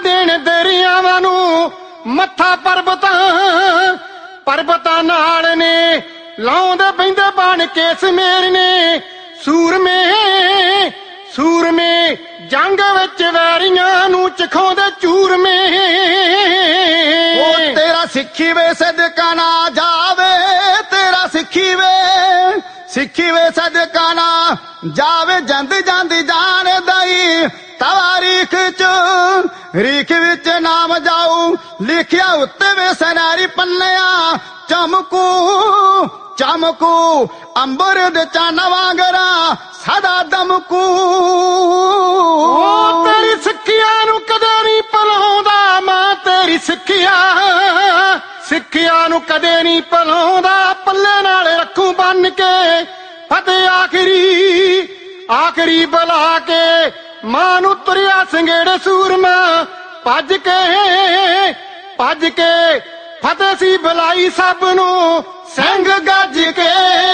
ਦੇਣ ਦਰਿਆਵਾਂ ਨੂੰ ਮੱਥਾ ਪਰਬਤਾਂ ਨਾਲ ਨੇ ਲਾਉਂਦੇ ਬਹਿੰਦੇ ਬਣ ਕੇ ਸਮੇਰ ਨੇ ਸੂਰਮੇ ਜੰਗ ਵਿੱਚ ਵੈਰੀਆਂ ਨੂੰ ਚਖਾਉਂਦੇ ਚੂਰਮੇ। ਉਹ ਤੇਰਾ ਸਿੱਖੀ ਵੇ ਸਦਕਾ ਨਾ ਜਾਵੇ, ਤੇਰਾ ਸਿੱਖੀ ਵੇ ਸਦਕਾ ਨਾ ਜਾਵੇ, ਜਾਂਦੀ ਜਾਂਦੀ ਜਾਣ ਦਈ ਤਵਾਰੀਖ ਚ ਰੀਖ ਵਿੱਚ ਨਾਮ ਜਾਊ ਲਿਖਿਆ ਉੱਤੇ ਵੇ ਸਨਾਰੀ ਪੰਨਿਆ ਚਮਕੂ ਅੰਬਰ ਦੇ ਚਾਨ ਵਾਂਗਰਾ ਸਦਾ ਦਮਕੂ। ਉਹ ਤੇਰੀ ਸਿੱਖਿਆ ਨੂੰ ਕਦੇ ਨਹੀਂ ਭੁਲਾਉਂਦਾ ਮਾਂ, ਤੇਰੀ ਸਿੱਖਿਆ ਨੂੰ ਕਦੇ ਨਹੀਂ ਭੁਲਾਉਂਦਾ, ਪੱਲੇ ਨਾਲ ਰੱਖੂ ਬੰਨ ਕੇ ਫਤਿਹ ਆਖਰੀ ਬੁਲਾ ਕੇ ਮਾਂ ਨੂੰ ਤੁਰਿਆ ਸੰਗੇੜੇ ਸੂਰਮਾ ਭੱਜ ਕੇ ਫਤਿਹ ਸੀ ਬੁਲਾਈ ਸਭ ਨੂੰ ਸਿੰਘ ਗੱਜ ਕੇ।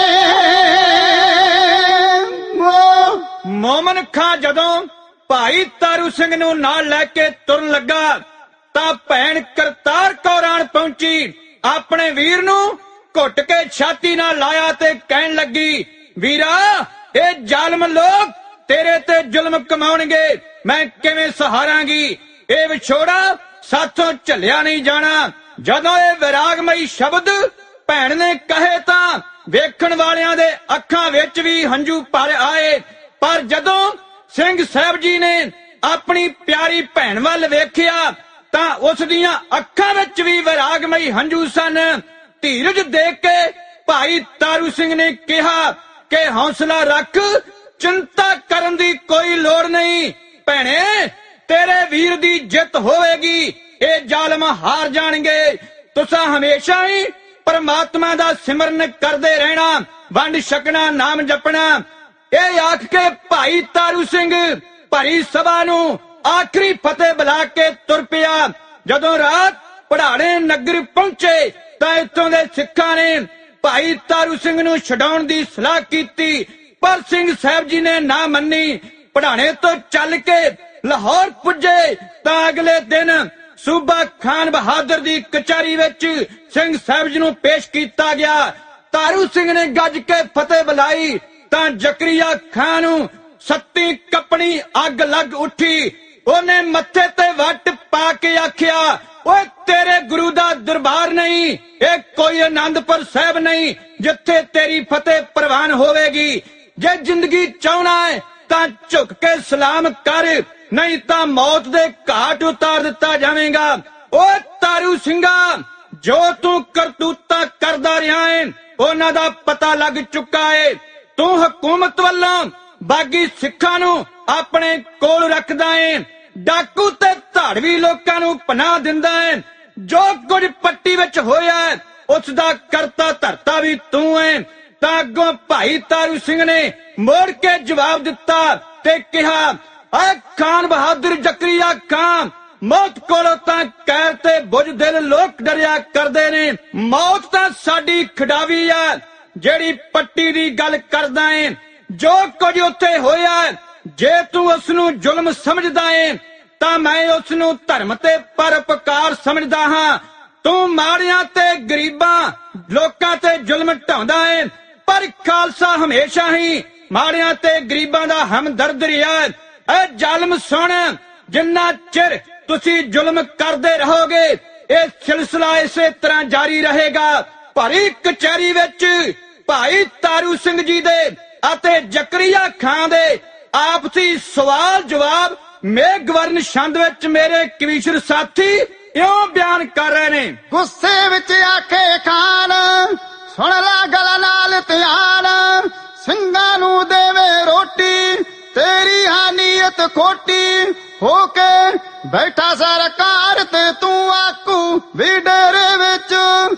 ਮੋਮਨ ਖਾਂ ਜਦੋਂ ਭਾਈ ਤਾਰੂ ਸਿੰਘ ਨੂੰ ਨਾਲ ਲੈ ਕੇ ਤੁਰਨ ਲੱਗਾ ਤਾਂ ਭੈਣ ਕਰਤਾਰ ਕੌਰ ਆਣ ਪਹੁੰਚੀ, ਆਪਣੇ ਵੀਰ ਨੂੰ ਘੁੱਟ ਕੇ ਛਾਤੀ ਨਾਲ ਲਾਇਆ ਤੇ ਕਹਿਣ ਲੱਗੀ, ਵੀਰਾ ਇਹ ਜ਼ਾਲਮ ਲੋਕ ਤੇਰੇ ਤੇ ਜ਼ੁਲਮ ਕਮਾਉਣਗੇ, ਮੈਂ ਕਿਵੇਂ ਸਹਾਰਾਂਗੀ, ਇਹ ਵਿਛੋੜਾ ਸਾਥੋਂ ਝੱਲਿਆ ਨਹੀਂ ਜਾਣਾ। ਜਦੋਂ ਇਹ ਵਿਰਾਗਮਈ ਸ਼ਬਦ ਭੈਣ ਨੇ ਕਹੇ ਤਾਂ ਵੇਖਣ ਵਾਲਿਆਂ ਦੇ ਅੱਖਾਂ ਵਿੱਚ ਵੀ ਹੰਝੂ ਭਰ ਆਏ, ਪਰ ਜਦੋਂ ਸਿੰਘ ਸਾਹਿਬ ਜੀ ਨੇ ਆਪਣੀ ਪਿਆਰੀ ਭੈਣ ਵੱਲ ਵੇਖਿਆ ਤਾਂ ਉਸ ਦੀਆਂ ਅੱਖਾਂ ਵਿੱਚ ਵੀ ਵਿਰਾਗਮਈ ਹੰਝੂ ਸਨ। ਧੀਰਜ ਦੇ ਕੇ ਭਾਈ ਤਾਰੂ ਸਿੰਘ ਨੇ ਕਿਹਾ ਕਿ ਹੌਸਲਾ ਰੱਖ, ਚਿੰਤਾ ਕਰਨ ਦੀ ਕੋਈ ਲੋੜ ਨਹੀਂ, ਭੈਣੇ ਤੇਰੇ ਵੀਰ ਦੀ ਜਿੱਤ ਹੋਵੇਗੀ, ਇਹ ਜ਼ਾਲਮ ਹਾਰ ਜਾਣਗੇ। ਤੁਸੀਂ ਹਮੇਸ਼ਾ ਹੀ ਪਰਮਾਤਮਾ ਦਾ ਸਿਮਰਨ ਕਰਦੇ ਰਹਿਣਾ, ਵੰਡ ਛਕਣਾ, ਨਾਮ ਜਪਣਾ। ਇਹ ਆਖ ਕੇ ਭਾਈ ਤਾਰੂ ਸਿੰਘ ਭਰੀ ਸਭਾ ਨੂੰ ਆਖਰੀ ਫਤਿਹ ਬੁਲਾ ਕੇ ਤੁਰ ਪਿਆ। ਜਦੋਂ ਰਾਤ ਪੜਾੜੇ ਨਗਰ ਪਹੁੰਚੇ ਤਾਂ ਇੱਥੋਂ ਦੇ ਸਿੱਖਾਂ ਨੇ ਭਾਈ ਤਾਰੂ ਸਿੰਘ ਨੂੰ ਛਡਾਉਣ ਦੀ ਸਲਾਹ ਕੀਤੀ, ਪਰ ਸਿੰਘ ਸਾਹਿਬ ਜੀ ਨੇ ਨਾ ਮੰਨੀ। ਪੜਾਣੇ ਤੋਂ ਚੱਲ ਕੇ ਲਾਹੌਰ ਪੁੱਜੇ ਤਾਂ ਅਗਲੇ ਦਿਨ ਸੂਬਾ ਖਾਨ ਬਹਾਦਰ ਦੀ ਕਚਹਿਰੀ ਵਿੱਚ ਸਿੰਘ ਸਾਹਿਬ ਜੀ ਨੂੰ ਪੇਸ਼ ਕੀਤਾ ਗਿਆ। ਤਾਰੂ ਸਿੰਘ ਨੇ ਗੱਜ ਕੇ ਫਤਿਹ ਬੁਲਾਈ ਤਾਂ ਜ਼ਕਰੀਆ ਖਾਨ ਨੂੰ ਸੱਤੀ ਕੱਪਣੀ ਅੱਗ ਲੱਗ ਉੱਠੀ। ਉਹਨੇ ਮੱਥੇ ਤੇ ਵੱਟ ਪਾ ਕੇ ਆਖਿਆ, ਓਏ ਤੇਰੇ ਗੁਰੂ ਦਾ ਦਰਬਾਰ ਨਹੀਂ, ਇਹ ਕੋਈ ਆਨੰਦਪੁਰ ਸਾਹਿਬ ਨਹੀਂ ਜਿੱਥੇ ਤੇਰੀ ਫਤਿਹ ਪ੍ਰਵਾਨ ਹੋਵੇਗੀ। ਜੇ ਜ਼ਿੰਦਗੀ ਚਾਹਣਾ ਹੈ ਤਾਂ ਝੁਕ ਕੇ ਸਲਾਮ ਕਰ, ਨਹੀਂ ਤਾਂ ਮੌਤ ਦੇ ਘਾਟ ਉਤਾਰ ਦਿੱਤਾ ਜਾਵੇਗਾ। ਓਏ ਤਾਰੂ ਸਿੰਘਾ, ਜੋ ਤੂੰ ਕਰਤੂਤਾਂ ਕਰਦਾ ਰਿਹਾ ਹੈ ਉਹਨਾਂ ਦਾ ਪਤਾ ਲੱਗ ਚੁੱਕਾ ਹੈ। ਤੂੰ ਹਕੂਮਤ ਵੱਲੋਂ ਬਾਗੀ ਸਿੱਖਾਂ ਨੂੰ ਆਪਣੇ ਕੋਲ ਰੱਖਦਾ ਹੈ, ਡਾਕੂ ਤੇ ਧਾੜਵੀ ਲੋਕਾਂ ਨੂੰ ਪਨਾਹ ਦਿੰਦਾ ਹੈ। ਜੋ ਕੁਝ ਪੱਟੀ ਵਿੱਚ ਹੋਇਆ ਉਸ ਦਾ ਕਰਤਾ ਧਰਤਾ ਵੀ ਤੂੰ ਹੈ। ਤਾਂ ਅੱਗੋਂ ਭਾਈ ਤਾਰੂ ਸਿੰਘ ਨੇ ਮੋੜ ਕੇ ਜਵਾਬ ਦਿੱਤਾ ਤੇ ਕਿਹਾ, ਐ ਖਾਨ ਬਹਾਦਰ ਜ਼ਕਰੀਆ ਖਾਨ, ਮੌਤ ਕੋਲੋਂ ਤਾਂ ਕਹਿਰ ਤੇ ਬੁਝ ਦਿਲ ਲੋਕ ਡਰਿਆ ਕਰਦੇ ਨੇ। ਮੌਤ ਤਾਂ ਸਾਡੀ ਖਿਡਾਵੀ ਆ, ਜਿਹੜੀ ਪੱਟੀ ਦੀ ਗੱਲ ਕਰਦਾ ਏ। ਜੋ ਕੁਝ ਉੱਥੇ ਹੋਇਆ, ਜੇ ਤੂੰ ਉਸ ਨੂੰ ਜ਼ੁਲਮ ਸਮਝਦਾ ਏ ਤਾਂ ਮੈਂ ਉਸ ਨੂੰ ਧਰਮ ਤੇ ਪਰਉਪਕਾਰ ਸਮਝਦਾ ਹਾਂ। ਤੂੰ ਮਾੜਿਆਂ ਤੇ ਗਰੀਬਾਂ ਲੋਕਾਂ ਤੇ ਜ਼ੁਲਮ ਢਾਉਂਦਾ ਏ, ਪਰ ਖਾਲਸਾ ਹਮੇਸ਼ਾ ਹੀ ਮਾੜਿਆਂ ਤੇ ਗਰੀਬਾਂ ਦਾ ਹਮਦਰਦ ਰਿਹਾ। ਐ ਜ਼ਾਲਮ ਸੁਣ, ਜਿੰਨਾ ਚਿਰ ਤੁਸੀਂ ਜ਼ੁਲਮ ਕਰਦੇ ਰਹੋਗੇ ਇਹ ਸਿਲਸਿਲਾ ਇਸੇ ਤਰ੍ਹਾਂ ਜਾਰੀ ਰਹੇਗਾ। ਭਰੀ ਕਚਹਿਰੀ ਵਿੱਚ ਭਾਈ ਤਾਰੂ ਸਿੰਘ ਜੀ ਦੇ ਅਤੇ ਜ਼ਕਰੀਆ ਖਾਨ ਦੇ ਆਪਸੀ ਸਵਾਲ ਜਵਾਬ ਮੇਘਵਰਨ ਛੰਦ ਵਿੱਚ ਮੇਰੇ ਕਵੀਸ਼ਰ ਸਾਥੀ ਇਉਂ ਬਿਆਨ ਕਰ ਰਹੇ ਨੇ। ਗੁੱਸੇ ਵਿੱਚ ਆਖੇ ਖਾਨ, ਸੁਣ ਲੈ ਗਲ ਨਾਲ ਧਿਆਨ, ਸਿੰਘਾਂ ਨੂੰ ਦੇਵੇ ਰੋਟੀ, ਤੇਰੀ ਹਾਨੀਅਤ ਖੋਟੀ। ਹੋ ਕੇ ਬੈਠਾ ਸਰਕਾਰ ਤੇ ਤੂੰ ਆਕੂ ਵੀ ਡੇਰੇ ਵਿੱਚ,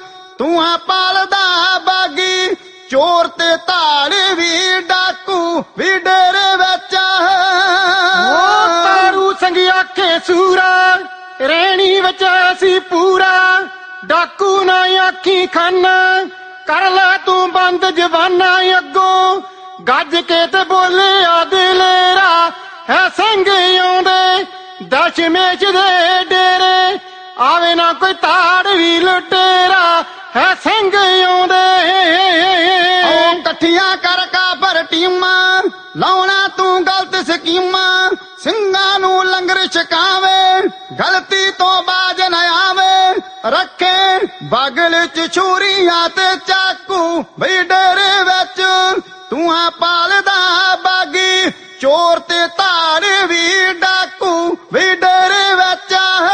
ਤੂੰ ਆ ਪਾਲਦਾ ਬਾਗੀ, ਚੋਰ ਤੇ ਧਾੜੀ ਵੀ ਡਾਕੂ ਵੀ ਡੇਰੇ ਵਿੱਚ। ਉਹ ਤਾਰੂ ਸਿੰਘ ਆਖੇ ਸੂਰਾ, ਰਹਿਣੀ ਵਿੱਚ ਅਸੀਂ ਪੂਰਾ, ਡਾਕੂ ਨਾ ਆਖੀ ਖਾਨਾ, ਕਰ ਲੈ ਤੂੰ ਬੰਦ ਜਵਾਨਾ। ਅੱਗੋਂ ਗੱਜ ਕੇ ਤੇ ਬੋਲਿਆ ਦਲੇਰਾ, ਹੈ ਸਿੰਘ ਆਉਂਦੇ ਦਸ਼ਮੇਸ਼ ਦੇ ਡੇਰੇ ਆਵੇ ਨਾ ਕੋਈ ਤਾੜ ਵੀ ਲੁਟੇਰਾ ਹੈ ਸਿੰਘ ਆਉਂਦੇ ਉਹ ਇਕੱਠੀਆਂ ਕਰ ਕਾਬਰ ਟੀਮਾਂ ਲਾਉਣਾ ਤੂੰ ਗਲਤ ਸਕੀਮਾਂ ਸਿੰਘਾਂ ਨੂੰ ਲੰਗਰ ਛਕਾਵੇ ਗਲਤੀ ਤੋਂ ਬਾਜ ਨਾ ਆਵੇ ਰੱਖੇ ਬਗਲ ਚ ਛੁਰੀਆਂ ਤੇ ਚਾਕੂ ਬਈ ਡੇਰੇ ਵਿੱਚ ਤੂੰ ਆ ਪਾਲਦਾ ਬਾਗੀ ਚੋਰ ਤੇ ਧਾਰ ਵੀ ਡਾਕੂ ਵੀ ਡੇਰੇ ਵਿੱਚ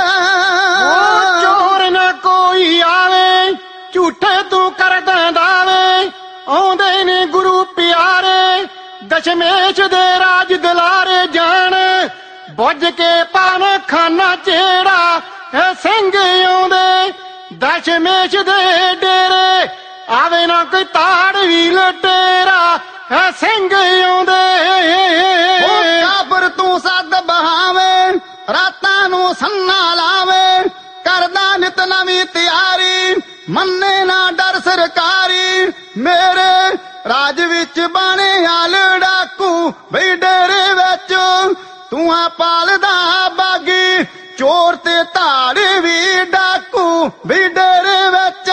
ਉਹ ਚੋਰ ਨਾ ਕੋਈ ਆਵੇ ਝੂਠੇ ਤੂੰ ਕਰਦਾ ਦਾਵੇ ਆਉਂਦੇ ਨੇ ਗੁਰੂ ਪਿਆਰੇ ਦਸ਼ਮੇਸ਼ ਦੇ ਰਾਜ ਦੁਲਾਰੇ ਜਾਣ ਬੁੱਝ ਕੇ ਪਾਣ ਖਾਨਾ ਚੇੜਾ ਹੈ ਸਿੰਘ ਆਉਂਦੇ ਦਸ਼ਮੇਸ਼ ਦੇ ਡੇਰੇ ਆਵੇ ਨਾ ਕੋਈ ਤਾੜ ਵੀ ਲੁਟੇਰਾ ਹੈ ਸਿੰਘ ਆਉਂਦੇ ਉਹ ਕਾਬਰ ਤੂੰ ਸੱਦ ਬਹਾਵੇ ਰਾਤਾਂ ਨੂੰ ਸੰਨਾ ਲਾਵੇ ਕਰਦਾ ਨਿਤ ਨਵੀਂ ਤਿਆਰੀ ਮੰਨੇ ਨਾ ਡਰ ਸਰਕਾਰੀ ਮੇਰੇ ਰਾਜ ਵਿੱਚ ਬਣਿਆ ਲੜਾਕੂ ਬਈ ਡੇਰੇ ਵਿੱਚ ਤੂੰ ਆ ਪਾਲਦਾ ਬਾਗੀ ਚੋਰ ਤੇ ਧਾੜ ਵੀ ਡਾਕੂ ਬਈ ਡੇਰੇ ਵਿੱਚ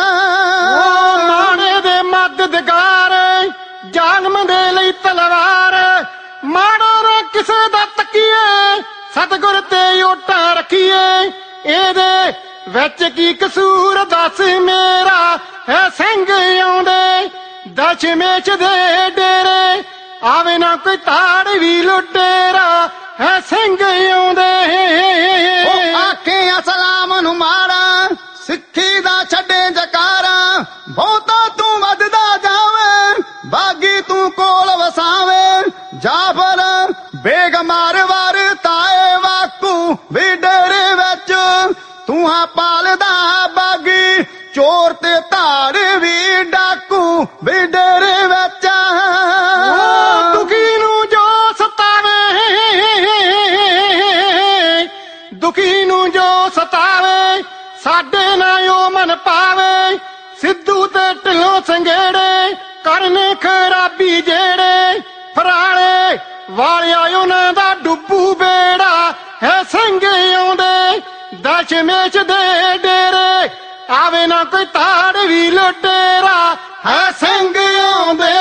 ਉਹ ਮਾਣੇ ਦੇ ਮਦਦਗਾਰ ਜਾਲਮ ਦੇ ਲਈ ਤਲਵਾਰ ਮਾੜਾ ਨਾ ਕਿਸੇ ਦਾ ਤੱਕੀਏ ਸਤਿਗੁਰ ਤੇ ਓਟਾਂ ਰੱਖੀਏ ਇਹਦੇ ਵਿੱਚ ਕੀ ਕਸੂਰ ਦੱਸ ਮੇਰਾ ਹੈ ਸਿੰਘ ਆਉਂਦੇ ਦਸ਼ਮੇਸ਼ ਦੇ ਡੇਰੇ ਆਵੇ ਨਾ ਕੋਈ ਤਾੜ ਵੀ ਲੁਟੇਰਾ ਹੈ ਸਿੰਘ ਆਉਂਦੇ ਉਹ ਆਖੇ ਅਸਲਾਮ ਨੂੰ ਮਾਰਾ ਸਿੱਖੀ ਦਾ ਛੱਡੇ ਜਕਾਰਾ ਬਹੁਤਾ ਤੂੰ ਵੱਧਦਾ ਜਾਵੇਂ ਬਾਗੀ ਤੂੰ ਕੋਲ ਵਸਾਵੇਂ ਜਾਫਰ ਬੇਗਮਾਰ ਵਾਰ ਤਾਏ ਵਾਕੂ ਵੀ ਡੇਰੇ ਵਿੱਚ ਤੂੰ ਆ ਪਾਲਦਾ ਬਾਗੀ ਚੋਰ ਤੇ ਧਾੜ ਵੀ ਡਾਕੂ ਵੀ ਡੇਰੇ ਵਿੱਚ ਉਹ ਦੁਖੀ ਨੂੰ ਜੋ ਸਤਾਵੇ ਦੁਖੀ ਨੂੰ ਜੋ ਸਤਾਵੇ ਸਾਡੇ ਨਾਲ ਉਹ ਮਨ ਪਾਵੇ ਸਿੱਧੂ ਤੇ ਢਿੱਲੋਂ ਸੰਘੇੜੇ ਕਰਨ ਖਰਾਬੀ ਜਿਹੜੇ ਫਰਾਲੇ ਵਾਲਿਆ ਉਹਨਾਂ ਦਾ ਡੁੱਬੂ ਬੇੜਾ ਹੈ ਸਿੰਘ ਆਉਂਦੇ ਦਸ਼ਮੇਸ਼ ਦੇ ਡੇਰੇ ਆਵੇ ਨਾ ਕੋਈ ਤਾੜ ਵੀ ਲੁਟੇਰਾ ਹੈ ਸਿੰਘ ਆਉਂਦੇ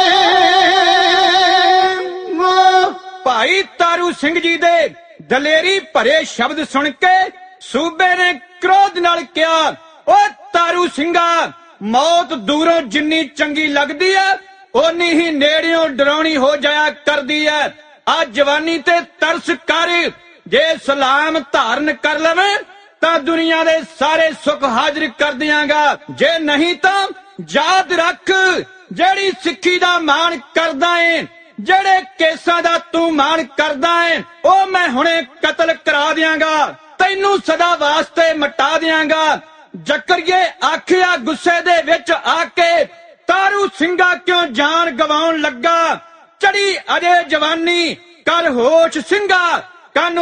ਭਾਈ ਤਾਰੂ ਸਿੰਘ ਜੀ ਦੇ ਦਲੇਰੀ ਭਰੇ ਸ਼ਬਦ ਸੁਣ ਕੇ ਸੂਬੇ ਨੇ ਕ੍ਰੋਧ ਨਾਲ ਕਿਹਾ, ਓ ਤਾਰੂ ਸਿੰਘਾ, ਮੌਤ ਦੂਰੋਂ ਜਿੰਨੀ ਚੰਗੀ ਲੱਗਦੀ ਹੈ ਓਨੀ ਹੀ ਨੇੜਿਓਂ ਡਰਾਉਣੀ ਹੋ ਜਾਇਆ ਕਰਦੀ ਹੈ। ਆ ਜਵਾਨੀ ਤੇ ਤਰਸ ਕਰ, ਜੇ ਸਲਾਮ ਧਾਰਨ ਕਰ ਲਵੇਂ ਤਾਂ ਦੁਨੀਆ ਦੇ ਸਾਰੇ ਸੁੱਖ ਹਾਜ਼ਰ ਕਰ ਦਿਆਂਗਾ, ਜੇ ਨਹੀਂ ਤਾਂ ਯਾਦ ਰੱਖ ਜਿਹੜੀ ਸਿੱਖੀ ਦਾ ਮਾਣ ਕਰਦਾ ਏ, ਜਿਹੜੇ ਕੇਸਾਂ ਦਾ ਤੂੰ ਮਾਣ ਕਰਦਾ ਏ, ਉਹ ਮੈਂ ਹੁਣੇ ਕਤਲ ਕਰਾ ਦਿਆਂਗਾ, ਤੈਨੂੰ ਸਦਾ ਵਾਸਤੇ ਮਿਟਾ ਦਿਆਂਗਾ। ਜ਼ਕਰੀਏ ਆਖਿਆ ਗੁੱਸੇ ਦੇ ਵਿੱਚ ਆ ਕੇ, ਤਾਰੂ ਸਿੰਘਾ ਕਿਉਂ ਜਾਨ ਗਵਾਉਣ ਲੱਗਾ, ਚੜੀ ਅਜੇ ਜਵਾਨੀ ਕਰ ਹੋਸ਼ ਸਿੰਘਾ, ਕੰਨ